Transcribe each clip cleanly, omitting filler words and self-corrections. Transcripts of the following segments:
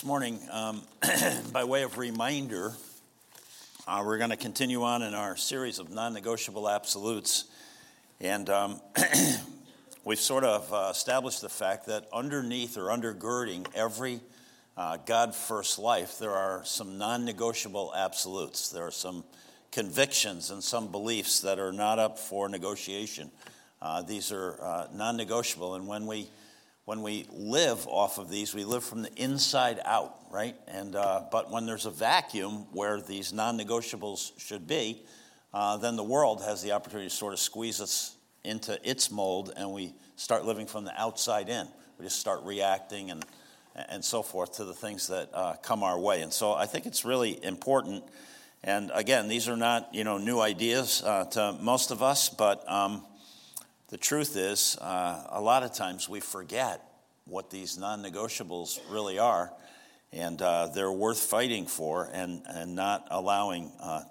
This morning, by way of reminder, we're going to continue on in our series of non-negotiable absolutes. And we've sort of established the fact that underneath or undergirding every God-first life, there are some non-negotiable absolutes. There are some convictions and some beliefs that are not up for negotiation. These are non-negotiable, and when we live off of these, we live from the inside out, right? And but when there's a vacuum where these non-negotiables should be, then the world has the opportunity to sort of squeeze us into its mold, and we start living from the outside in. We just start reacting and so forth to the things that come our way. And so I think it's really important. And again, these are not new ideas to most of us, but the truth is, a lot of times we forget what these non-negotiables really are, and they're worth fighting for and not allowing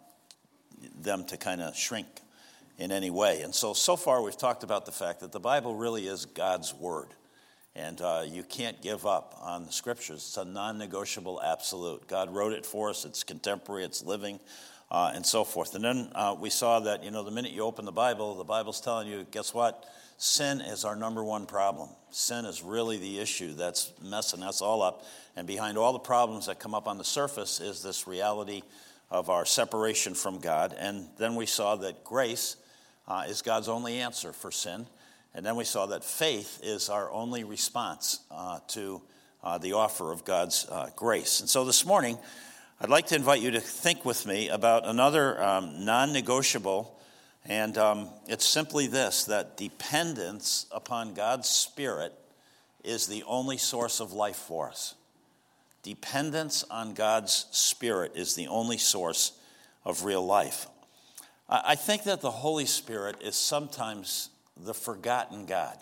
them to kind of shrink in any way. And so far we've talked about the fact that the Bible really is God's Word, and you can't give up on the Scriptures. It's a non-negotiable absolute. God wrote it for us. It's contemporary. It's living. And so forth. And then we saw that, the minute you open the Bible's telling you, guess what? Sin is our number one problem. Sin is really the issue that's messing us all up. And behind all the problems that come up on the surface is this reality of our separation from God. And then we saw that grace is God's only answer for sin. And then we saw that faith is our only response to the offer of God's grace. And so this morning, I'd like to invite you to think with me about another non-negotiable, and it's simply this, that dependence upon God's Spirit is the only source of life for us. Dependence on God's Spirit is the only source of real life. I think that the Holy Spirit is sometimes the forgotten God.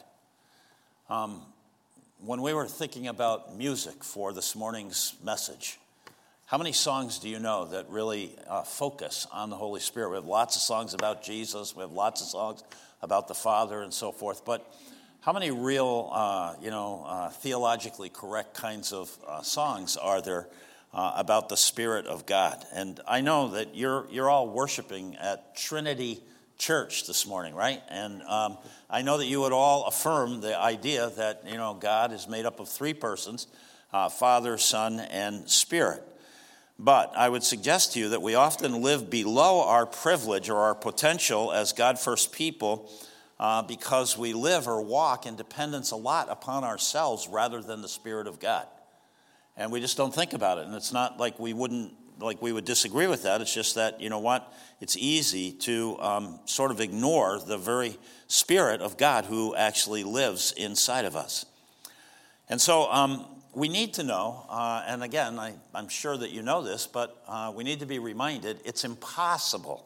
When we were thinking about music for this morning's message, how many songs do you know that really focus on the Holy Spirit? We have lots of songs about Jesus. We have lots of songs about the Father and so forth. But how many real, theologically correct kinds of songs are there about the Spirit of God? And I know that you're all worshiping at Trinity Church this morning, right? And I know that you would all affirm the idea that, God is made up of three persons, Father, Son, and Spirit. But I would suggest to you that we often live below our privilege or our potential as God-first people because we live or walk in dependence a lot upon ourselves rather than the Spirit of God. And we just don't think about it. And it's not like we would disagree with that. It's just that, it's easy to sort of ignore the very Spirit of God who actually lives inside of us. And so we need to know, and again, I'm sure that you know this, but we need to be reminded it's impossible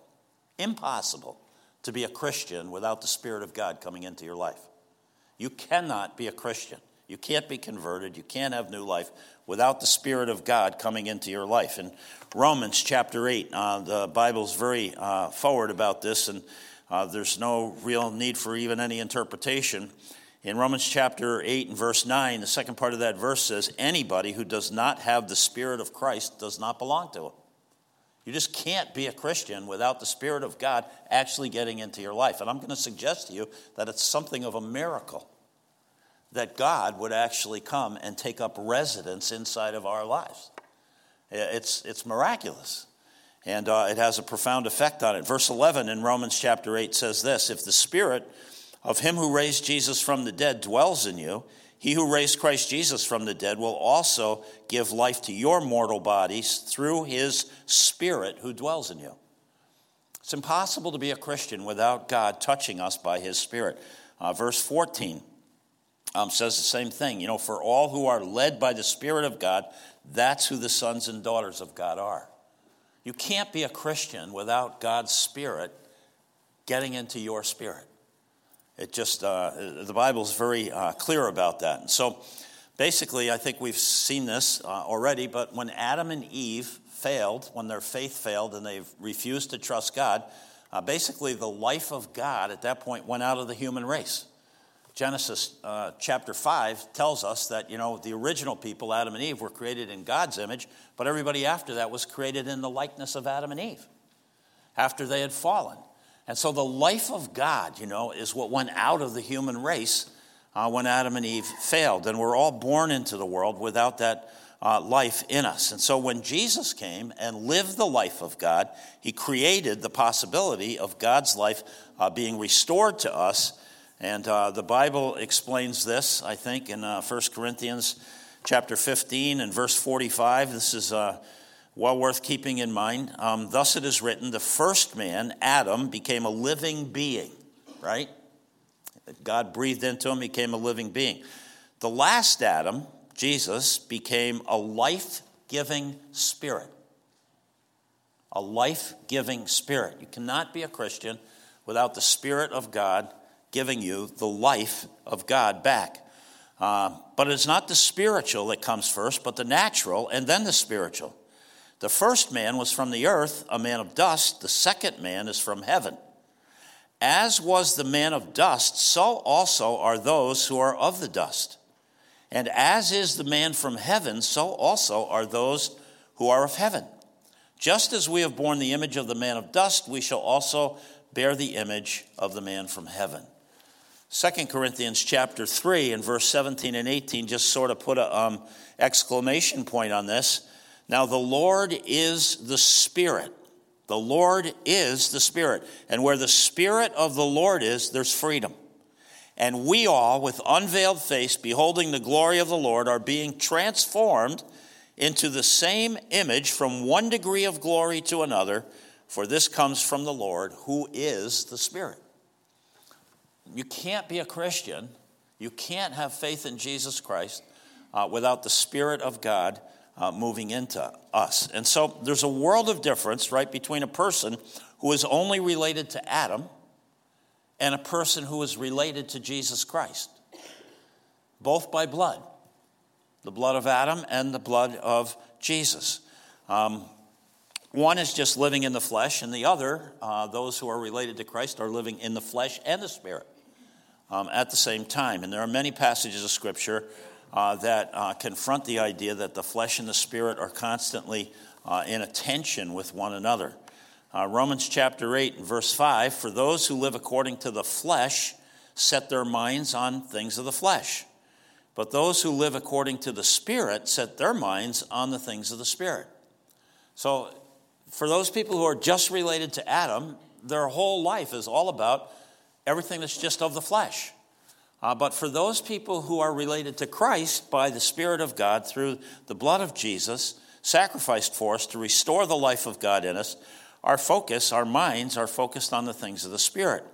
to be a Christian without the Spirit of God coming into your life. You cannot be a Christian. You can't be converted. You can't have new life without the Spirit of God coming into your life. In Romans chapter 8, the Bible's very forward about this, and there's no real need for even any interpretation. In Romans chapter 8 and verse 9, the second part of that verse says, anybody who does not have the Spirit of Christ does not belong to him. You just can't be a Christian without the Spirit of God actually getting into your life. And I'm going to suggest to you that it's something of a miracle that God would actually come and take up residence inside of our lives. It's miraculous. And it has a profound effect on it. Verse 11 in Romans chapter 8 says this, if the Spirit of him who raised Jesus from the dead dwells in you, he who raised Christ Jesus from the dead will also give life to your mortal bodies through his Spirit who dwells in you. It's impossible to be a Christian without God touching us by his Spirit. Verse 14 says the same thing. For all who are led by the Spirit of God, that's who the sons and daughters of God are. You can't be a Christian without God's Spirit getting into your spirit. It just, the Bible's very clear about that. And so basically, I think we've seen this already, but when Adam and Eve failed, when their faith failed and they refused to trust God, basically the life of God at that point went out of the human race. Genesis chapter 5 tells us that, the original people, Adam and Eve, were created in God's image, but everybody after that was created in the likeness of Adam and Eve after they had fallen. And so the life of God, is what went out of the human race when Adam and Eve failed. And we're all born into the world without that life in us. And so when Jesus came and lived the life of God, he created the possibility of God's life being restored to us. And the Bible explains this, I think, in 1 Corinthians chapter 15 and verse 45. This is well worth keeping in mind. Thus it is written, the first man, Adam, became a living being, right? God breathed into him, became a living being. The last Adam, Jesus, became a life-giving spirit. A life-giving spirit. You cannot be a Christian without the Spirit of God giving you the life of God back. But it's not the spiritual that comes first, but the natural and then the spiritual. The first man was from the earth, a man of dust. The second man is from heaven. As was the man of dust, so also are those who are of the dust. And as is the man from heaven, so also are those who are of heaven. Just as we have borne the image of the man of dust, we shall also bear the image of the man from heaven. 2 Corinthians chapter 3 and verse 17 and 18 just sort of put an exclamation point on this. Now the Lord is the Spirit. The Lord is the Spirit. And where the Spirit of the Lord is, there's freedom. And we all, with unveiled face, beholding the glory of the Lord, are being transformed into the same image from one degree of glory to another, for this comes from the Lord, who is the Spirit. You can't be a Christian, you can't have faith in Jesus Christ without the Spirit of God moving into us. And so there's a world of difference, right, between a person who is only related to Adam and a person who is related to Jesus Christ, both by blood, the blood of Adam and the blood of Jesus. One is just living in the flesh, and the other, those who are related to Christ, are living in the flesh and the Spirit at the same time. And there are many passages of Scripture that confront the idea that the flesh and the Spirit are constantly in a tension with one another. Romans chapter 8 and verse 5, for those who live according to the flesh set their minds on things of the flesh. But those who live according to the Spirit set their minds on the things of the Spirit. So for those people who are just related to Adam, their whole life is all about everything that's just of the flesh. But for those people who are related to Christ by the Spirit of God through the blood of Jesus, sacrificed for us to restore the life of God in us, our focus, our minds are focused on the things of the Spirit.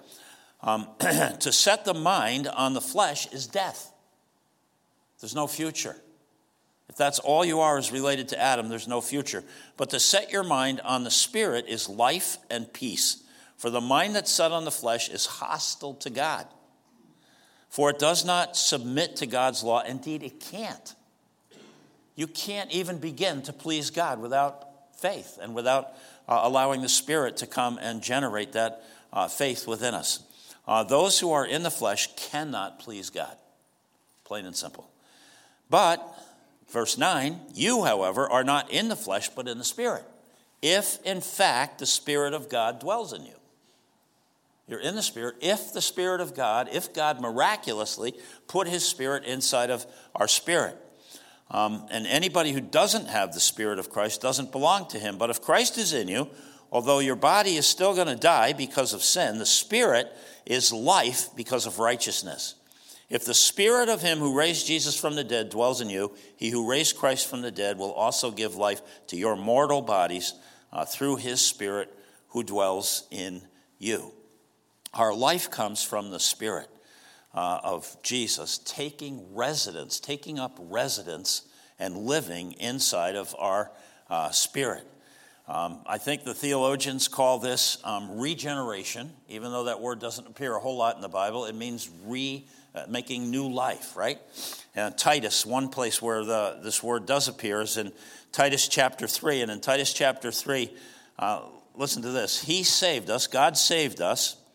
To set the mind on the flesh is death. There's no future. If that's all you are is related to Adam, there's no future. But to set your mind on the Spirit is life and peace. For the mind that's set on the flesh is hostile to God. For it does not submit to God's law. Indeed, it can't. You can't even begin to please God without faith and without allowing the Spirit to come and generate that faith within us. Those who are in the flesh cannot please God. Plain and simple. But, verse 9, you, however, are not in the flesh, but in the Spirit, if, in fact, the Spirit of God dwells in you. You're in the Spirit if the Spirit of God, if God miraculously put his Spirit inside of our spirit. And anybody who doesn't have the Spirit of Christ doesn't belong to him. But if Christ is in you, although your body is still going to die because of sin, the Spirit is life because of righteousness. If the Spirit of him who raised Jesus from the dead dwells in you, he who raised Christ from the dead will also give life to your mortal bodies through his Spirit who dwells in you. Our life comes from the Spirit of Jesus taking up residence and living inside of our spirit. I think the theologians call this regeneration, even though that word doesn't appear a whole lot in the Bible. It means making new life, right? And Titus, one place where this word does appear is in Titus chapter 3. And in Titus chapter 3, listen to this. He saved us, God saved us,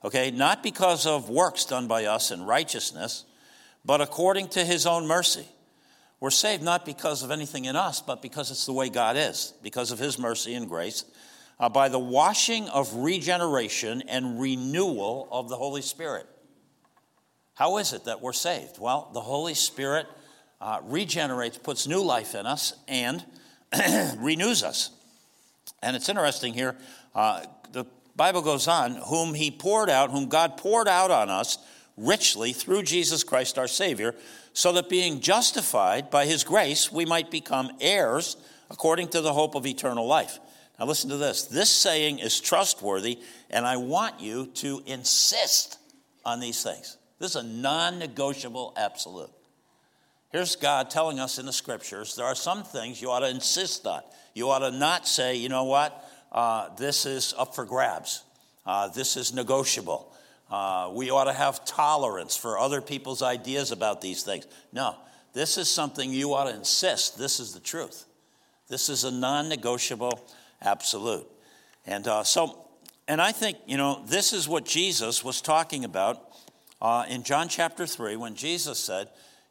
Okay, not because of works done by us in righteousness, but according to his own mercy. We're saved not because of anything in us, but because it's the way God is, because of his mercy and grace, by the washing of regeneration and renewal of the Holy Spirit. How is it that we're saved? Well, the Holy Spirit regenerates, puts new life in us, and renews us. And it's interesting here, the Bible goes on, whom God poured out on us richly through Jesus Christ our Savior, so that being justified by his grace, we might become heirs according to the hope of eternal life. Now listen to this. This saying is trustworthy, and I want you to insist on these things. This is a non-negotiable absolute. Here's God telling us in the scriptures, there are some things you ought to insist on. You ought to not say, you know what, this is up for grabs. This is negotiable. We ought to have tolerance for other people's ideas about these things. No, this is something you ought to insist. This is the truth. This is a non-negotiable absolute. And I think, this is what Jesus was talking about in John chapter 3 when Jesus said,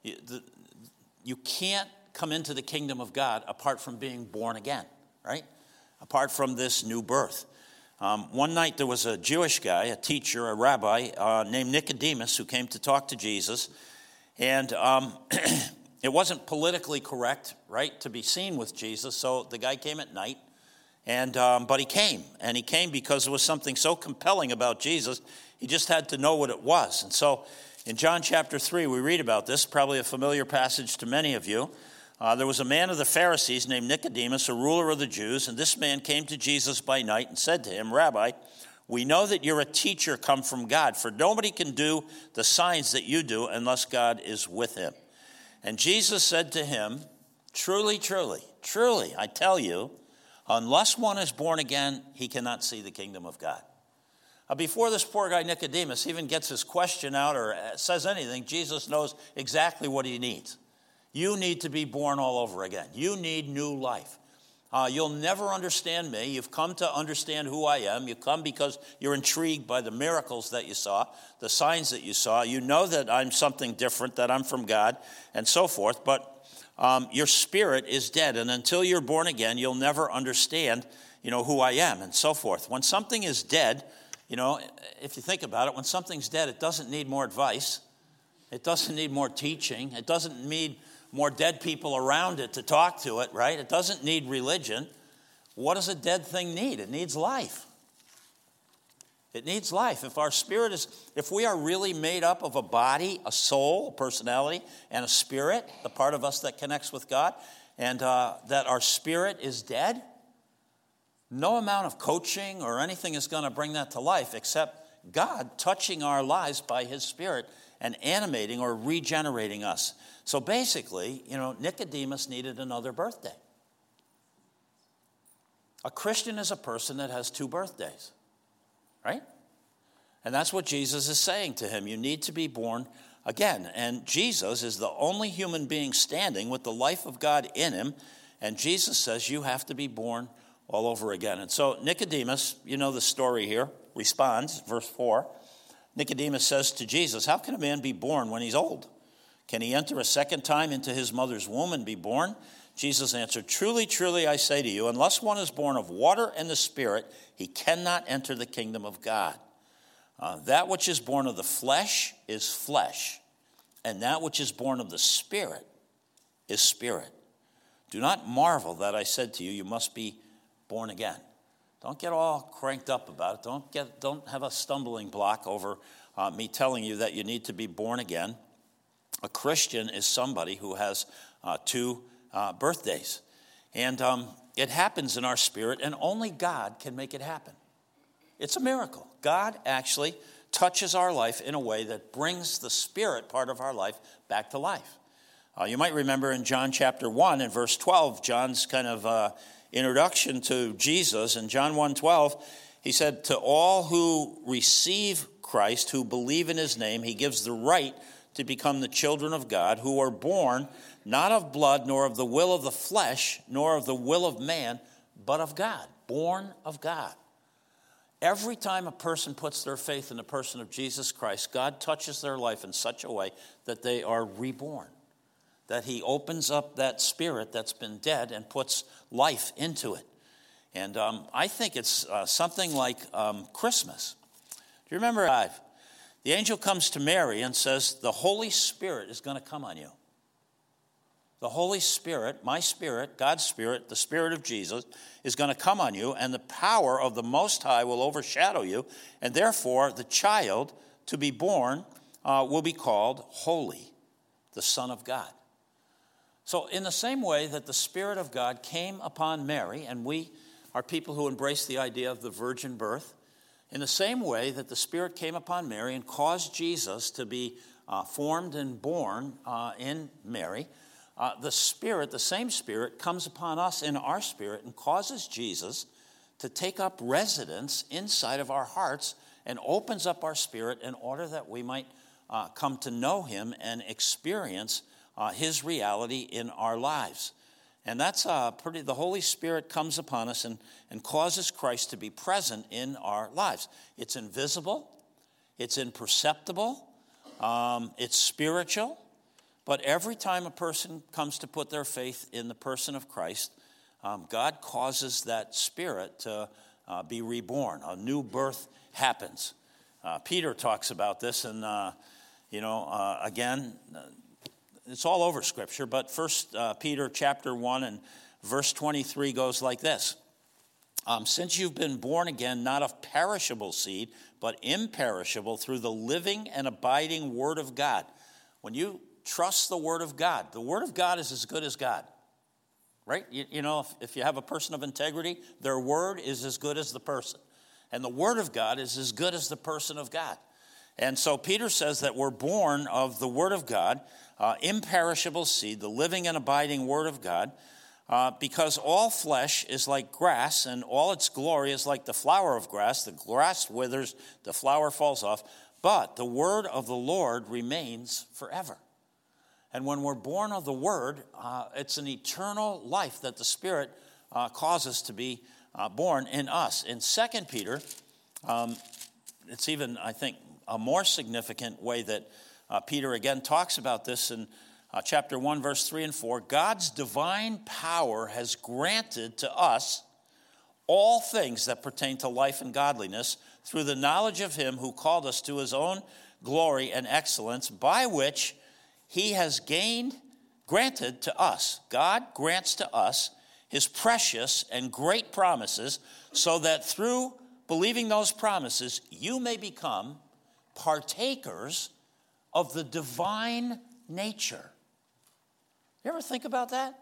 you can't come into the kingdom of God apart from being born again, right? Apart from this new birth. One night there was a Jewish guy, a teacher, a rabbi named Nicodemus who came to talk to Jesus. And it wasn't politically correct, right, to be seen with Jesus. So the guy came at night. But he came. And he came because there was something so compelling about Jesus. He just had to know what it was. And so in John chapter 3, we read about this, probably a familiar passage to many of you. There was a man of the Pharisees named Nicodemus, a ruler of the Jews, and this man came to Jesus by night and said to him, Rabbi, we know that you're a teacher come from God, for nobody can do the signs that you do unless God is with him. And Jesus said to him, truly, truly, truly, I tell you, unless one is born again, he cannot see the kingdom of God. Before this poor guy Nicodemus even gets his question out or says anything, Jesus knows exactly what he needs. You need to be born all over again. You need new life. You'll never understand me. You've come to understand who I am. You've come because you're intrigued by the miracles that you saw, the signs that you saw. You know that I'm something different, that I'm from God, and so forth. But your spirit is dead, and until you're born again, you'll never understand, who I am, and so forth. When something is dead, if you think about it, when something's dead, it doesn't need more advice. It doesn't need more teaching. It doesn't need more dead people around it to talk to it, right? It doesn't need religion. What does a dead thing need? It needs life. It needs life. If we are really made up of a body, a soul, a personality, and a spirit, the part of us that connects with God, and that our spirit is dead, no amount of coaching or anything is going to bring that to life except God touching our lives by his Spirit and animating or regenerating us. So basically, Nicodemus needed another birthday. A Christian is a person that has two birthdays, right? And that's what Jesus is saying to him. You need to be born again. And Jesus is the only human being standing with the life of God in him. And Jesus says you have to be born all over again. And so Nicodemus, the story here, responds, verse 4. Nicodemus says to Jesus, how can a man be born when he's old? Can he enter a second time into his mother's womb and be born? Jesus answered, truly, truly, I say to you, unless one is born of water and the Spirit, he cannot enter the kingdom of God. That which is born of the flesh is flesh, and that which is born of the Spirit is spirit. Do not marvel that I said to you, you must be born again. Don't get all cranked up about it. Don't have a stumbling block over me telling you that you need to be born again. A Christian is somebody who has two birthdays. And it happens in our spirit, and only God can make it happen. It's a miracle. God actually touches our life in a way that brings the spirit part of our life back to life. You might remember in John chapter 1 and verse 12, John's kind of introduction to Jesus. In John 1:12, he said, to all who receive Christ, who believe in his name, he gives the right to become the children of God, who are born not of blood, nor of the will of the flesh, nor of the will of man, but of God. Born of God. Every time a person puts their faith in the person of Jesus Christ, God touches their life in such a way that they are reborn, that he opens up that spirit that's been dead and puts life into it. And I think it's something like Christmas. Do you remember the angel comes to Mary and says, the Holy Spirit is going to come on you. The Holy Spirit, my Spirit, God's Spirit, the Spirit of Jesus, is going to come on you, and the power of the Most High will overshadow you, and therefore the child to be born will be called Holy, the Son of God. So in the same way that the Spirit of God came upon Mary, and we are people who embrace the idea of the virgin birth, in the same way that the Spirit came upon Mary and caused Jesus to be formed and born in Mary, the Spirit, the same Spirit, comes upon us in our spirit and causes Jesus to take up residence inside of our hearts and opens up our spirit in order that we might come to know him and experience his reality in our lives. And that's the Holy Spirit comes upon us and causes Christ to be present in our lives. It's invisible, it's imperceptible, it's spiritual. But every time a person comes to put their faith in the person of Christ, God causes that spirit to be reborn. A new birth happens. Peter talks about this, and again, it's all over Scripture. But 1 Peter chapter 1 and verse 23 goes like this: since you've been born again, not of perishable seed, but imperishable, through the living and abiding Word of God. When you trust the Word of God is as good as God, right? If you have a person of integrity, their word is as good as the person. And the Word of God is as good as the person of God. And so Peter says that we're born of the Word of God, imperishable seed, the living and abiding Word of God, because all flesh is like grass, and all its glory is like the flower of grass. The grass withers, the flower falls off, but the word of the Lord remains forever. And when we're born of the Word, it's an eternal life that the Spirit causes to be born in us. In 2 Peter, it's even, I think, a more significant way that Peter again talks about this in chapter 1, verse 3 and 4. God's divine power has granted to us all things that pertain to life and godliness through the knowledge of him who called us to his own glory and excellence, by which he has granted to us, God grants to us his precious and great promises, so that through believing those promises, you may become partakers of the divine nature. You ever think about that?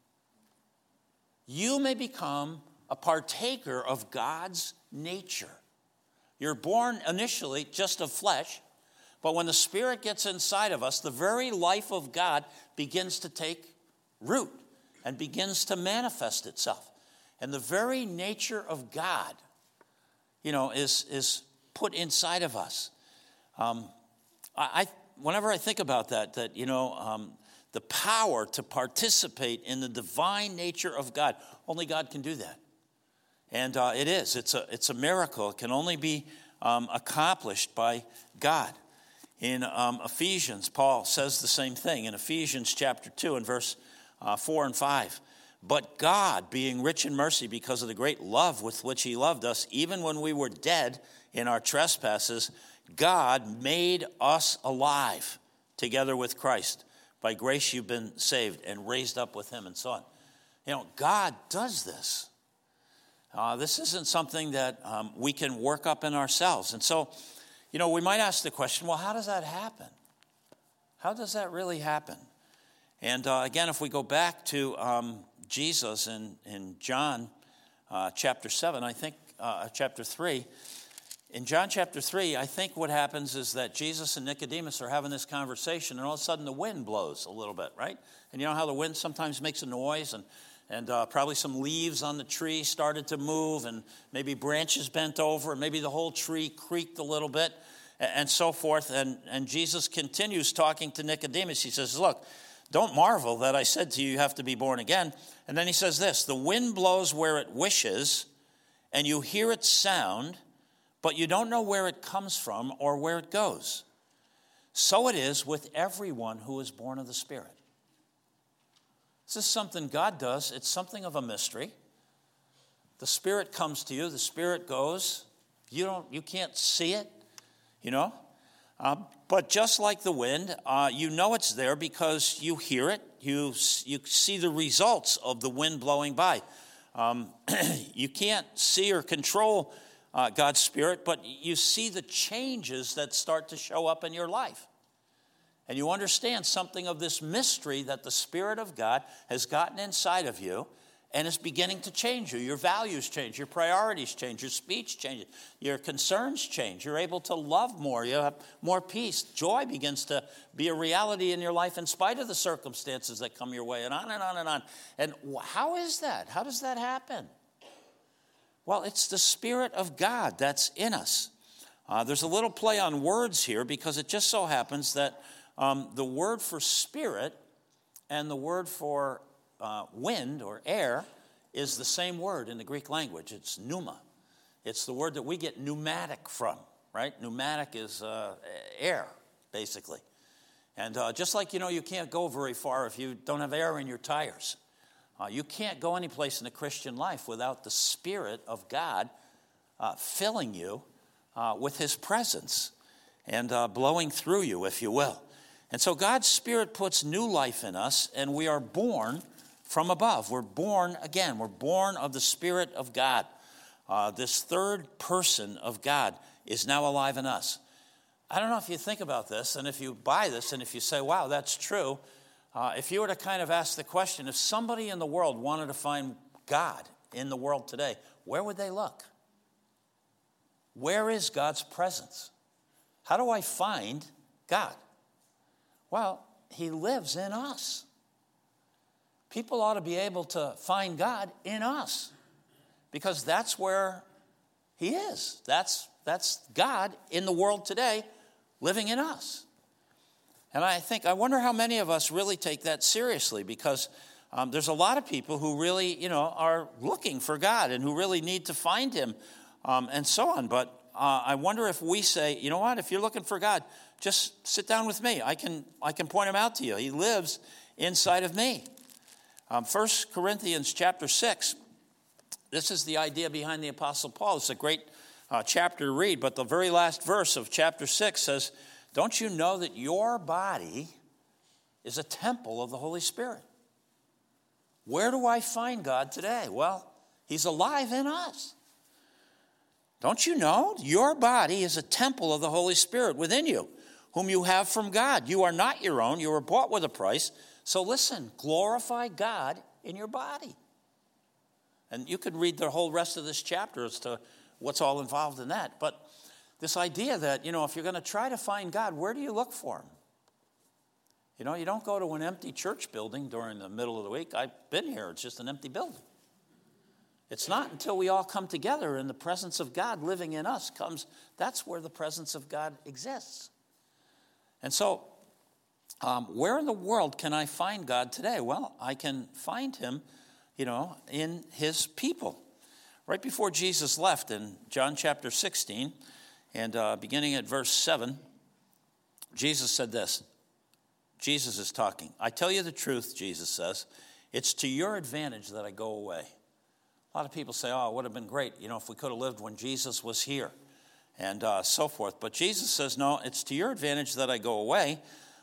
You may become a partaker of God's nature. You're born initially just of flesh, but when the Spirit gets inside of us, the very life of God begins to take root and begins to manifest itself. And the very nature of God, is put inside of us. Whenever I think about that, the power to participate in the divine nature of God, only God can do that. And it is. It's a miracle. It can only be accomplished by God. In Ephesians, Paul says the same thing in Ephesians chapter 2 and verse 4 and 5. But God, being rich in mercy because of the great love with which he loved us, even when we were dead in our trespasses, God made us alive together with Christ. By grace you've been saved and raised up with him and so on. God does this. This isn't something that we can work up in ourselves. And so, we might ask the question, well, how does that happen? How does that really happen? And again, if we go back to Jesus in John chapter 7, I think, chapter 3, in John chapter 3, I think what happens is that Jesus and Nicodemus are having this conversation, and all of a sudden the wind blows a little bit, right? And you know how the wind sometimes makes a noise, and probably some leaves on the tree started to move, and maybe branches bent over, and maybe the whole tree creaked a little bit, and so forth. And Jesus continues talking to Nicodemus. He says, look, don't marvel that I said to you, you have to be born again. And then he says this: the wind blows where it wishes, and you hear its sound, but you don't know where it comes from or where it goes. So it is with everyone who is born of the Spirit. This is something God does. It's something of a mystery. The Spirit comes to you. The Spirit goes. You can't see it, But just like the wind, you know it's there because you hear it. You see the results of the wind blowing by. You can't see or control God's Spirit, but you see the changes that start to show up in your life. And you understand something of this mystery that the Spirit of God has gotten inside of you and is beginning to change you. Your values change, your priorities change, your speech changes, your concerns change. You're able to love more, you have more peace. Joy begins to be a reality in your life in spite of the circumstances that come your way, and on and on and on. And how is that? How does that happen? Well, it's the Spirit of God that's in us. There's a little play on words here because it just so happens that the word for spirit and the word for wind or air is the same word in the Greek language. It's pneuma. It's the word that we get pneumatic from, right? Pneumatic is air, basically. And just like, you can't go very far if you don't have air in your tires. You can't go any place in the Christian life without the Spirit of God filling you with His presence and blowing through you, if you will. And so God's Spirit puts new life in us, and we are born from above. We're born again. We're born of the Spirit of God. This third person of God is now alive in us. I don't know if you think about this, and if you buy this, and if you say, wow, that's true. If you were to kind of ask the question, if somebody in the world wanted to find God in the world today, where would they look? Where is God's presence? How do I find God? Well, He lives in us. People ought to be able to find God in us because that's where He is. That's God in the world today living in us. And I wonder how many of us really take that seriously because there's a lot of people who really, are looking for God and who really need to find Him and so on. But I wonder if we say, you know what, if you're looking for God, just sit down with me. I can point Him out to you. He lives inside of me. 1 Corinthians chapter 6, this is the idea behind the Apostle Paul. It's a great chapter to read, but the very last verse of chapter 6 says, don't you know that your body is a temple of the Holy Spirit? Where do I find God today? Well, He's alive in us. Don't you know? Your body is a temple of the Holy Spirit within you, whom you have from God. You are not your own. You were bought with a price. So listen, glorify God in your body. And you could read the whole rest of this chapter as to what's all involved in that. But this idea that, if you're going to try to find God, where do you look for Him? You don't go to an empty church building during the middle of the week. I've been here. It's just an empty building. It's not until we all come together and the presence of God living in us comes, that's where the presence of God exists. And so, where in the world can I find God today? Well, I can find Him, in His people. Right before Jesus left in John chapter 16, and beginning at verse 7, Jesus said this. Jesus is talking. I tell you the truth, Jesus says, it's to your advantage that I go away. A lot of people say, it would have been great, if we could have lived when Jesus was here and so forth. But Jesus says, no, it's to your advantage that I go away.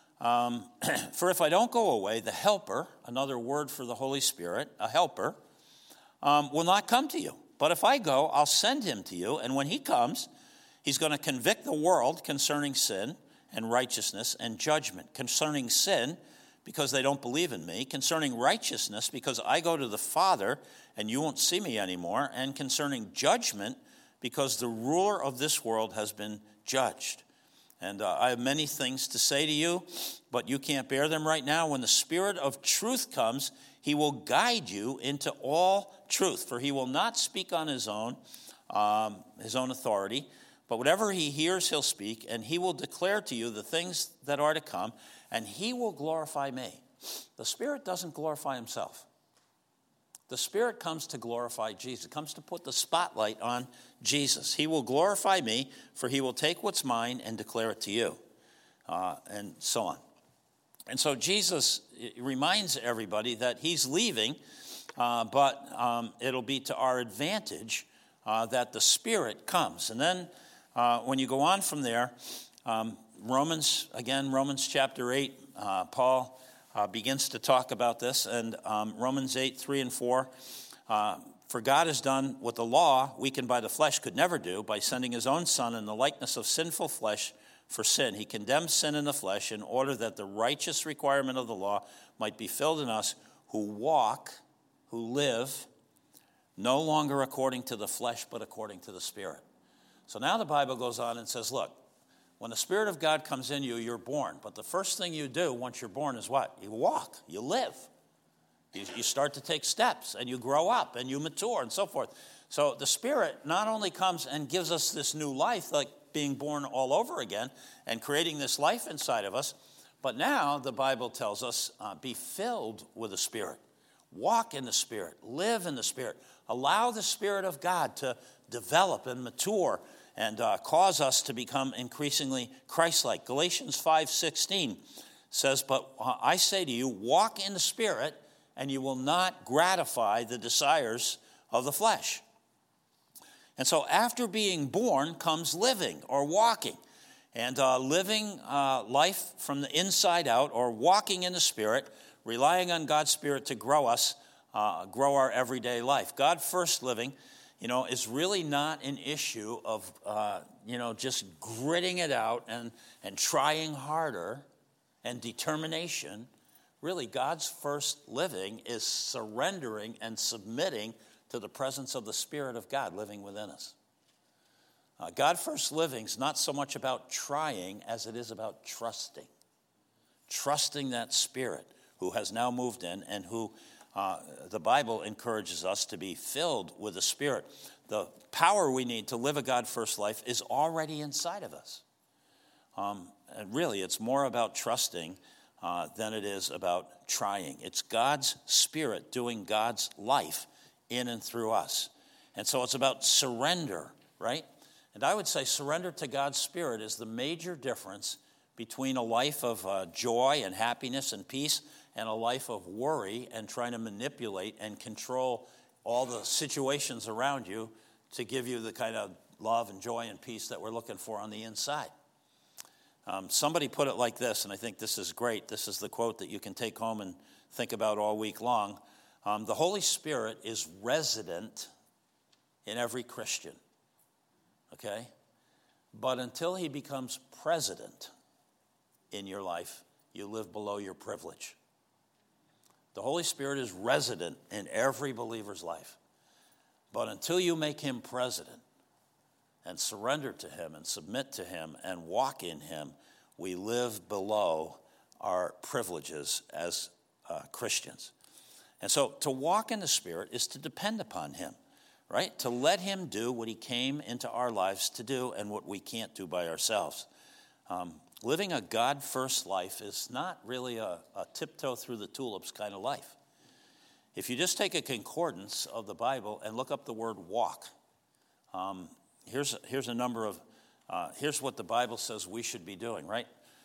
For if I don't go away, the helper, another word for the Holy Spirit, a helper, will not come to you. But if I go, I'll send Him to you. And when He comes, He's going to convict the world concerning sin and righteousness and judgment. Concerning sin, because they don't believe in me. Concerning righteousness, because I go to the Father and you won't see me anymore. And concerning judgment, because the ruler of this world has been judged. And I have many things to say to you, but you can't bear them right now. When the Spirit of truth comes, He will guide you into all truth. For He will not speak on His own authority, but whatever He hears, He'll speak, and He will declare to you the things that are to come, and He will glorify me. The Spirit doesn't glorify Himself. The Spirit comes to glorify Jesus, comes to put the spotlight on Jesus. He will glorify me, for he will take what's mine and declare it to you, and so on. And so Jesus reminds everybody that he's leaving, but it'll be to our advantage that the Spirit comes. And then when you go on from there, Romans chapter 8, Paul begins to talk about this, and Romans 8, 3 and 4, for God has done what the law, weakened by the flesh, could never do, by sending his own Son in the likeness of sinful flesh for sin. He condemned sin in the flesh in order that the righteous requirement of the law might be filled in us who walk, who live, no longer according to the flesh, but according to the Spirit. So now the Bible goes on and says, look, when the Spirit of God comes in you, you're born. But the first thing you do once you're born is what? You walk, you live. You start to take steps, and you grow up, and you mature, and so forth. So the Spirit not only comes and gives us this new life, like being born all over again, and creating this life inside of us, but now the Bible tells us, be filled with the Spirit. Walk in the Spirit. Live in the Spirit. Allow the Spirit of God to develop and mature and cause us to become increasingly Christ-like. Galatians 5:16 says, but I say to you, walk in the Spirit, and you will not gratify the desires of the flesh. And so after being born comes living or walking. And living life from the inside out, or walking in the Spirit, relying on God's Spirit to grow us, grow our everyday life. God first living, is really not an issue of, just gritting it out and trying harder and determination. Really, God's first living is surrendering and submitting to the presence of the Spirit of God living within us. God first living is not so much about trying as it is about trusting. Trusting that Spirit who has now moved in and who the Bible encourages us to be filled with the Spirit. The power we need to live a God-first life is already inside of us. And really, it's more about trusting than it is about trying. It's God's Spirit doing God's life in and through us. And so it's about surrender, right? And I would say surrender to God's Spirit is the major difference between a life of joy and happiness and peace and a life of worry and trying to manipulate and control all the situations around you to give you the kind of love and joy and peace that we're looking for on the inside. Somebody put it like this, and I think this is great. This is the quote that you can take home and think about all week long. The Holy Spirit is resident in every Christian, okay? But until he becomes president in your life, you live below your privilege. The Holy Spirit is resident in every believer's life. But until you make him president and surrender to him and submit to him and walk in him, we live below our privileges as Christians. And so to walk in the Spirit is to depend upon him, right? To let him do what he came into our lives to do and what we can't do by ourselves. Living a God-first life is not really a tiptoe through the tulips kind of life. If you just take a concordance of the Bible and look up the word walk, here's a number of, here's what the Bible says we should be doing, right?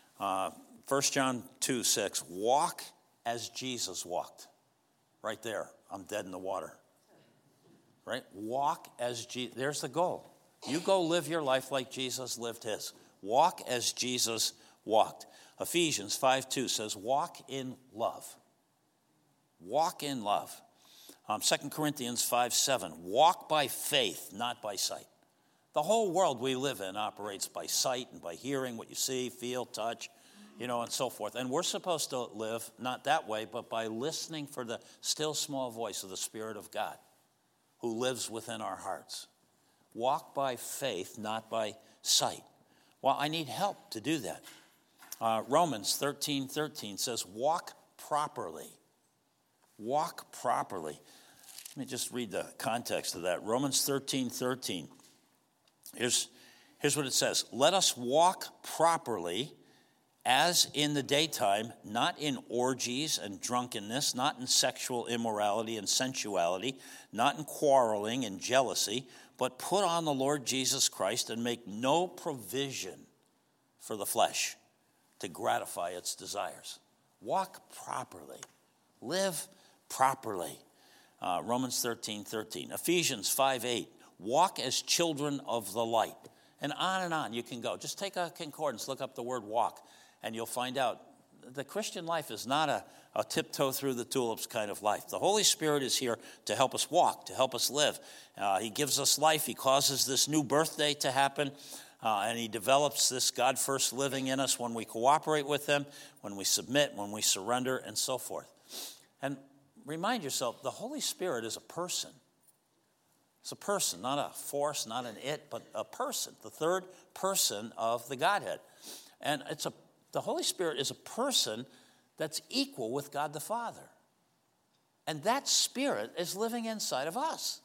1 John 2:6, walk as Jesus walked. Right there, I'm dead in the water. Right? Walk as Jesus, there's the goal. You go live your life like Jesus lived his. Walk as Jesus walked. Ephesians 5:2 says, walk in love. Walk in love. 2 Corinthians 5:7, walk by faith, not by sight. The whole world we live in operates by sight and by hearing what you see, feel, touch, and so forth. And we're supposed to live not that way, but by listening for the still small voice of the Spirit of God who lives within our hearts. Walk by faith, not by sight. Well, I need help to do that. Romans 13:13 says, walk properly. Walk properly. Let me just read the context of that. Romans 13:13. Here's what it says. Let us walk properly as in the daytime, not in orgies and drunkenness, not in sexual immorality and sensuality, not in quarreling and jealousy, but put on the Lord Jesus Christ and make no provision for the flesh to gratify its desires. Walk properly. Live properly. Romans 13:13. Ephesians 5:8. Walk as children of the light. And on you can go. Just take a concordance, look up the word walk, and you'll find out the Christian life is not a tiptoe through the tulips kind of life. The Holy Spirit is here to help us walk, to help us live. He gives us life. He causes this new birthday to happen, and he develops this God-first living in us when we cooperate with him, when we submit, when we surrender, and so forth. And remind yourself, the Holy Spirit is a person. It's a person, not a force, not an it, but a person, the third person of the Godhead. And the Holy Spirit is a person that's equal with God the Father. And that Spirit is living inside of us.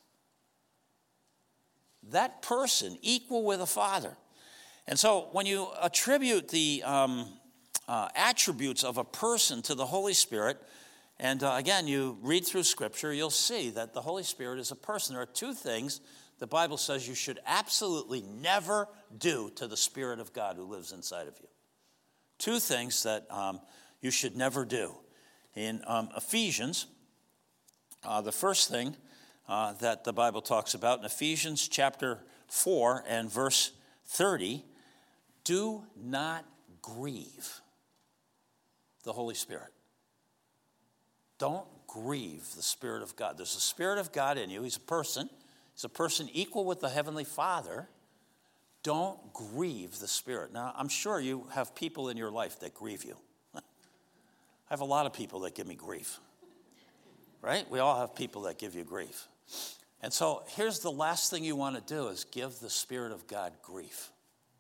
That person, equal with the Father. And so when you attribute the attributes of a person to the Holy Spirit, and again, you read through Scripture, you'll see that the Holy Spirit is a person. There are two things the Bible says you should absolutely never do to the Spirit of God who lives inside of you. Two things that you should never do. In Ephesians, the first thing that the Bible talks about, in Ephesians chapter 4 and verse 30, do not grieve the Holy Spirit. Don't grieve the Spirit of God. There's a Spirit of God in you. He's a person. He's a person equal with the Heavenly Father. Don't grieve the Spirit. Now, I'm sure you have people in your life that grieve you. I have a lot of people that give me grief. Right? We all have people that give you grief. And so here's the last thing you want to do is give the Spirit of God grief.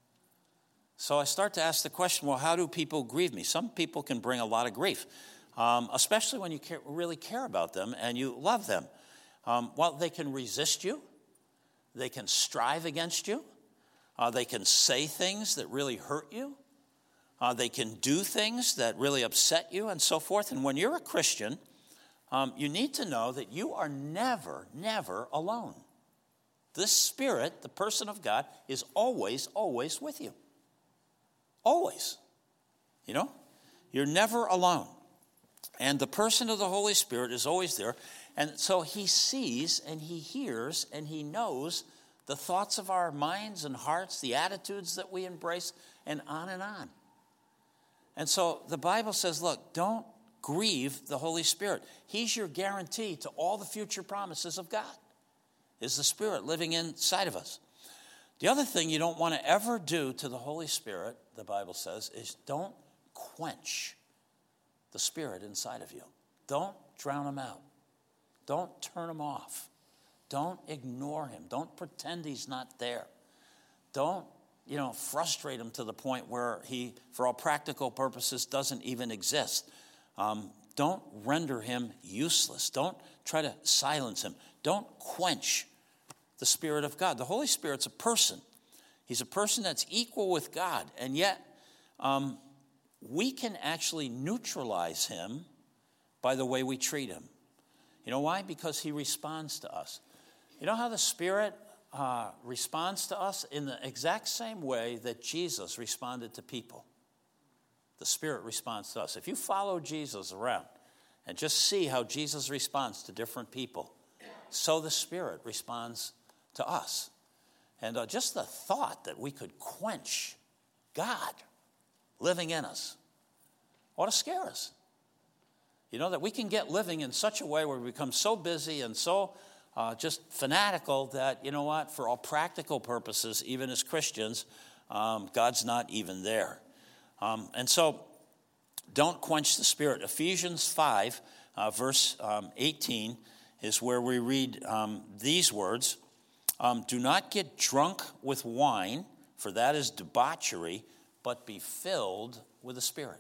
So I start to ask the question, well, how do people grieve me? Some people can bring a lot of grief. Especially when you really care about them and you love them. Well, they can resist you. They can strive against you. They can say things that really hurt you. They can do things that really upset you and so forth. And when you're a Christian, you need to know that you are never, never alone. This Spirit, the person of God, is always, always with you. Always. You know? You're never alone. And the person of the Holy Spirit is always there. And so he sees and he hears and he knows the thoughts of our minds and hearts, the attitudes that we embrace, and on and on. And so the Bible says, look, don't grieve the Holy Spirit. He's your guarantee to all the future promises of God, is the Spirit living inside of us. The other thing you don't want to ever do to the Holy Spirit, the Bible says, is don't quench the Spirit inside of you. Don't drown him out. Don't turn him off. Don't ignore him. Don't pretend he's not there. Don't, frustrate him to the point where he, for all practical purposes, doesn't even exist. Don't render him useless. Don't try to silence him. Don't quench the Spirit of God. The Holy Spirit's a person. He's a person that's equal with God, and yet we can actually neutralize him by the way we treat him. You know why? Because he responds to us. You know how the Spirit responds to us? In the exact same way that Jesus responded to people. The Spirit responds to us. If you follow Jesus around and just see how Jesus responds to different people, so the Spirit responds to us. And just the thought that we could quench God living in us ought to scare us. You know, that we can get living in such a way where we become so busy and so just fanatical that, you know what, for all practical purposes, even as Christians, God's not even there. And so don't quench the Spirit. Ephesians 5, verse 18 is where we read these words. Do not get drunk with wine, for that is debauchery, but be filled with the Spirit.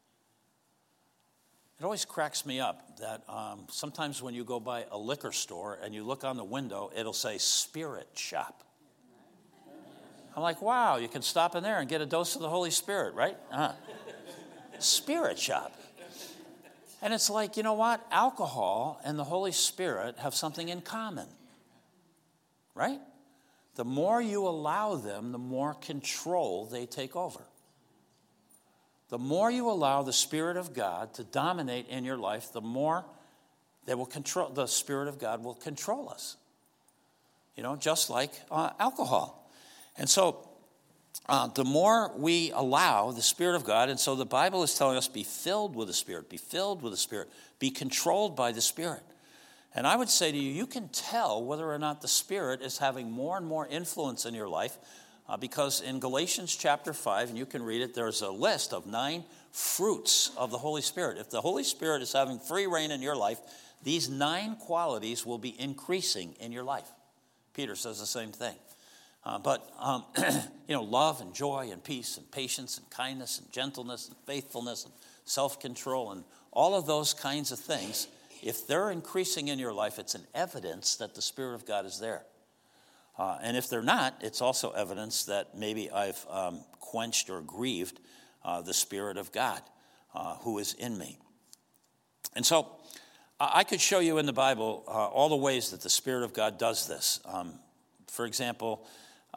It always cracks me up that sometimes when you go by a liquor store and you look on the window, it'll say Spirit Shop. I'm like, wow, you can stop in there and get a dose of the Holy Spirit, right? Spirit shop. And it's like, you know what? Alcohol and the Holy Spirit have something in common, right? The more you allow them, the more control they take over. The more you allow the Spirit of God to dominate in your life, the more the Spirit of God will control us. Just like alcohol. And so the more we allow the Spirit of God, and so the Bible is telling us, be filled with the Spirit, be filled with the Spirit, be controlled by the Spirit. And I would say to you, you can tell whether or not the Spirit is having more and more influence in your life, because in Galatians chapter 5, and you can read it, there's a list of 9 fruits of the Holy Spirit. If the Holy Spirit is having free reign in your life, these 9 qualities will be increasing in your life. Peter says the same thing. But love and joy and peace and patience and kindness and gentleness and faithfulness and self-control and all of those kinds of things, if they're increasing in your life, it's an evidence that the Spirit of God is there. And if they're not, it's also evidence that maybe I've quenched or grieved the Spirit of God who is in me. And so I could show you in the Bible all the ways that the Spirit of God does this. For example,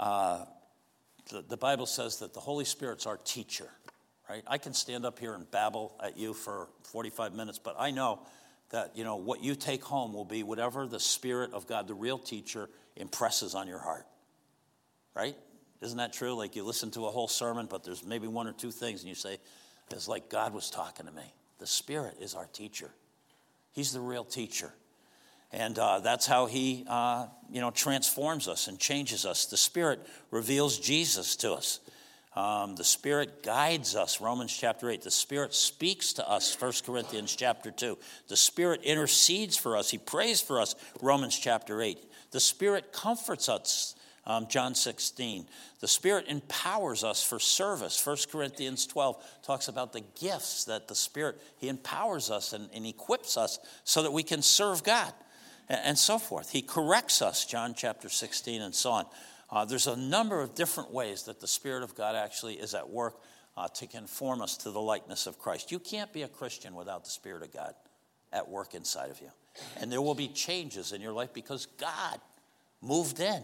the Bible says that the Holy Spirit's our teacher, right? I can stand up here and babble at you for 45 minutes, but I know that, what you take home will be whatever the Spirit of God, the real teacher, impresses on your heart, right? Isn't that true? Like you listen to a whole sermon, but there's maybe 1 or 2 things, and you say, it's like God was talking to me. The Spirit is our teacher. He's the real teacher. And that's how he, transforms us and changes us. The Spirit reveals Jesus to us. The Spirit guides us, Romans chapter 8. The Spirit speaks to us, 1 Corinthians chapter 2. The Spirit intercedes for us. He prays for us, Romans chapter 8. The Spirit comforts us, John 16. The Spirit empowers us for service. 1 Corinthians 12 talks about the gifts that the Spirit, he empowers us and equips us so that we can serve God and so forth. He corrects us, John chapter 16 and so on. There's a number of different ways that the Spirit of God actually is at work to conform us to the likeness of Christ. You can't be a Christian without the Spirit of God at work inside of you. And there will be changes in your life because God moved in.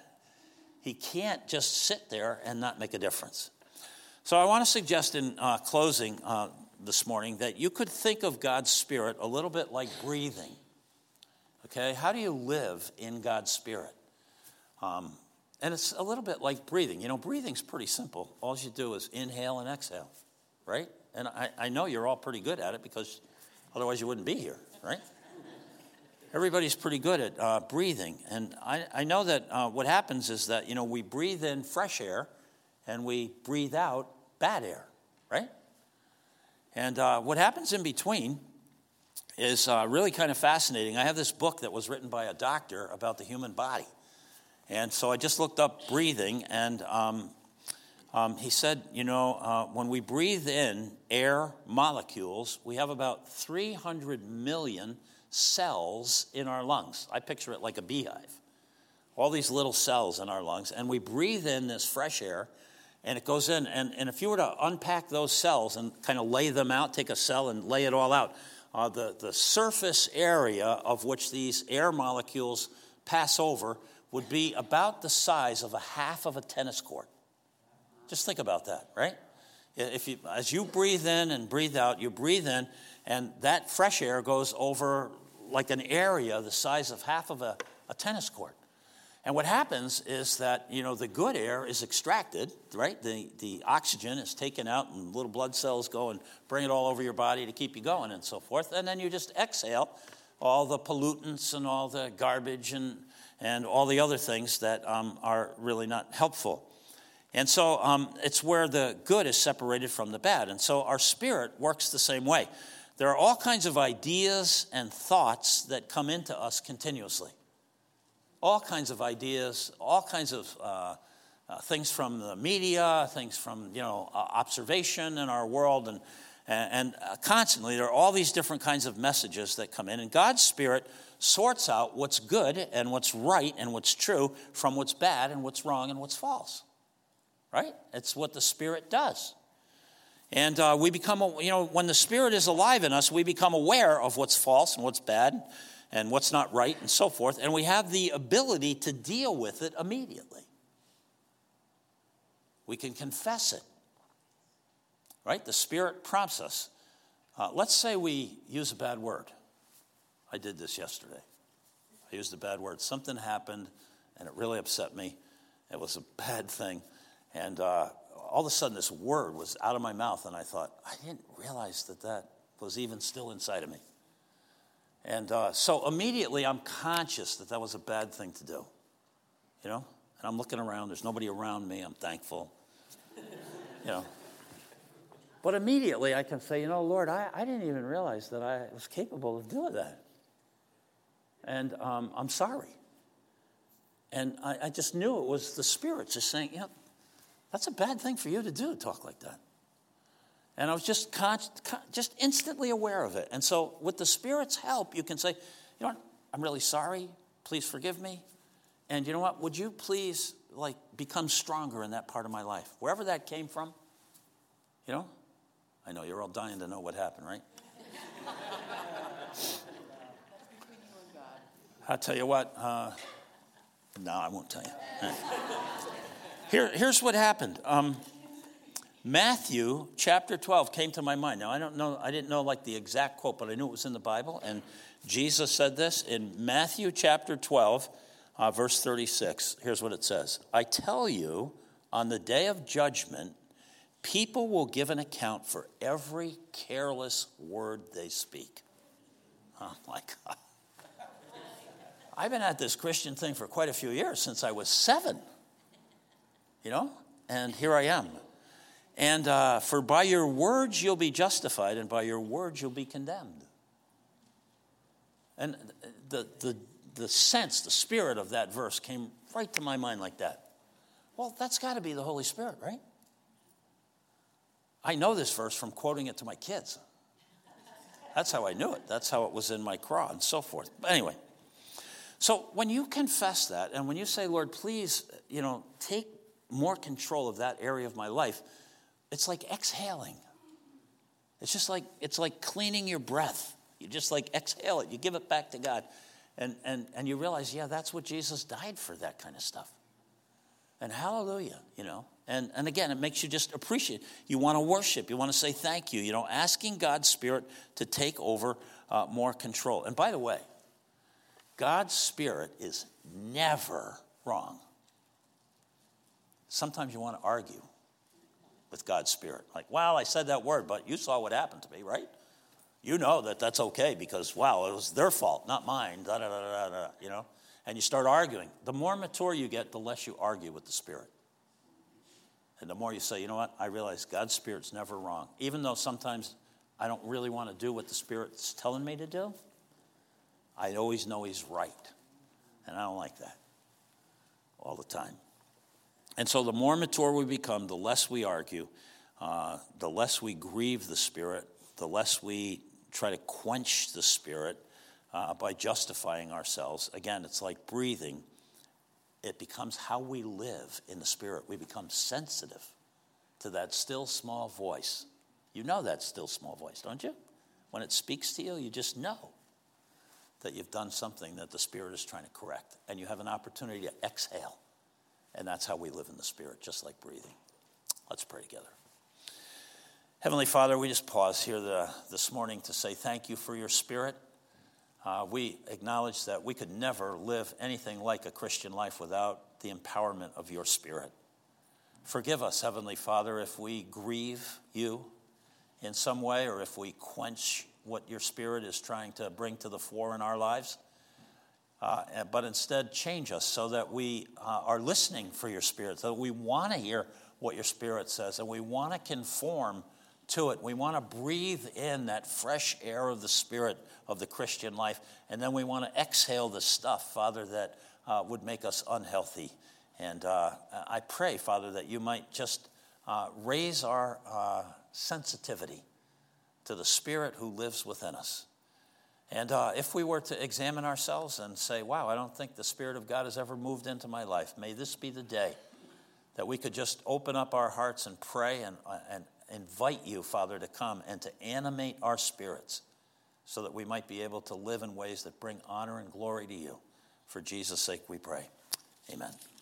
He can't just sit there and not make a difference. So I want to suggest in closing this morning that you could think of God's Spirit a little bit like breathing. Okay, how do you live in God's Spirit? And it's a little bit like breathing. Breathing's pretty simple. All you do is inhale and exhale, right? And I know you're all pretty good at it because otherwise you wouldn't be here, right? Everybody's pretty good at breathing. And I know that what happens is that, we breathe in fresh air and we breathe out bad air, right? And what happens in between is really kind of fascinating. I have this book that was written by a doctor about the human body. And so I just looked up breathing, and he said, when we breathe in air molecules, we have about 300 million cells in our lungs. I picture it like a beehive. All these little cells in our lungs, and we breathe in this fresh air, and it goes in. And if you were to unpack those cells and kind of lay them out, take a cell and lay it all out, the surface area of which these air molecules pass over would be about the size of a half of a tennis court. Just think about that, right? As you breathe in and breathe out, you breathe in, and that fresh air goes over like an area the size of half of a tennis court. And what happens is that, the good air is extracted, right? The oxygen is taken out and little blood cells go and bring it all over your body to keep you going and so forth. And then you just exhale all the pollutants and all the garbage and all the other things that are really not helpful. And so it's where the good is separated from the bad. And so our spirit works the same way. There are all kinds of ideas and thoughts that come into us continuously. All kinds of ideas, all kinds of things from the media, things from, observation in our world. And constantly there are all these different kinds of messages that come in. And God's Spirit sorts out what's good and what's right and what's true from what's bad and what's wrong and what's false. Right? It's what the Spirit does. And we become, when the Spirit is alive in us, we become aware of what's false and what's bad and what's not right and so forth. And we have the ability to deal with it immediately. We can confess it, right? The Spirit prompts us. Let's say we use a bad word. I did this yesterday. I used a bad word. Something happened, and it really upset me. It was a bad thing. And all of a sudden, this word was out of my mouth, and I thought, I didn't realize that was even still inside of me. And so immediately, I'm conscious that was a bad thing to do, And I'm looking around. There's nobody around me. I'm thankful, But immediately, I can say, Lord, I didn't even realize that I was capable of doing that. And I'm sorry. And I just knew it was the Spirit just saying, that's a bad thing for you to do, talk like that. And I was just instantly aware of it. And so with the Spirit's help, you can say, I'm really sorry. Please forgive me. And you know what? Would you please become stronger in that part of my life? Wherever that came from, I know you're all dying to know what happened, right? I'll tell you what. No, I won't tell you. Here's what happened. Matthew chapter 12 came to my mind. Now, I didn't know the exact quote, but I knew it was in the Bible. And Jesus said this in Matthew chapter 12, verse 36. Here's what it says. I tell you, on the day of judgment, people will give an account for every careless word they speak. Oh, my God. I've been at this Christian thing for quite a few years, since I was 7. And here I am. And for by your words you'll be justified, and by your words you'll be condemned. And the sense, the spirit of that verse came right to my mind like that. Well, that's got to be the Holy Spirit, right? I know this verse from quoting it to my kids. That's how I knew it. That's how it was in my craw and so forth. But anyway, so when you confess that, and when you say, Lord, please, take more control of that area of my life, it's like exhaling. It's like cleaning your breath. You just exhale it. You give it back to God. And you realize, that's what Jesus died for, that kind of stuff. And hallelujah, And again, it makes you just appreciate. You want to worship. You want to say thank you. Asking God's Spirit to take over more control. And by the way, God's Spirit is never wrong. Sometimes you want to argue with God's Spirit. I said that word, but you saw what happened to me, right? You know that's okay because, it was their fault, not mine, And you start arguing. The more mature you get, the less you argue with the Spirit. And the more you say, I realize God's Spirit's never wrong. Even though sometimes I don't really want to do what the Spirit's telling me to do, I always know He's right. And I don't like that all the time. And so the more mature we become, the less we argue, the less we grieve the Spirit, the less we try to quench the Spirit by justifying ourselves. Again, it's like breathing. It becomes how we live in the Spirit. We become sensitive to that still small voice. You know that still small voice, don't you? When it speaks to you, you just know that you've done something that the Spirit is trying to correct. And you have an opportunity to exhale. And that's how we live in the Spirit, just like breathing. Let's pray together. Heavenly Father, we just pause here this morning to say thank you for your Spirit. We acknowledge that we could never live anything like a Christian life without the empowerment of your Spirit. Forgive us, Heavenly Father, if we grieve you in some way or if we quench what your Spirit is trying to bring to the fore in our lives. But instead change us so that we are listening for your Spirit, so that we want to hear what your Spirit says, and we want to conform to it. We want to breathe in that fresh air of the Spirit of the Christian life, and then we want to exhale the stuff, Father, that would make us unhealthy. And I pray, Father, that you might just raise our sensitivity to the Spirit who lives within us. And if we were to examine ourselves and say, wow, I don't think the Spirit of God has ever moved into my life, may this be the day that we could just open up our hearts and pray and invite you, Father, to come and to animate our spirits so that we might be able to live in ways that bring honor and glory to you. For Jesus' sake we pray. Amen.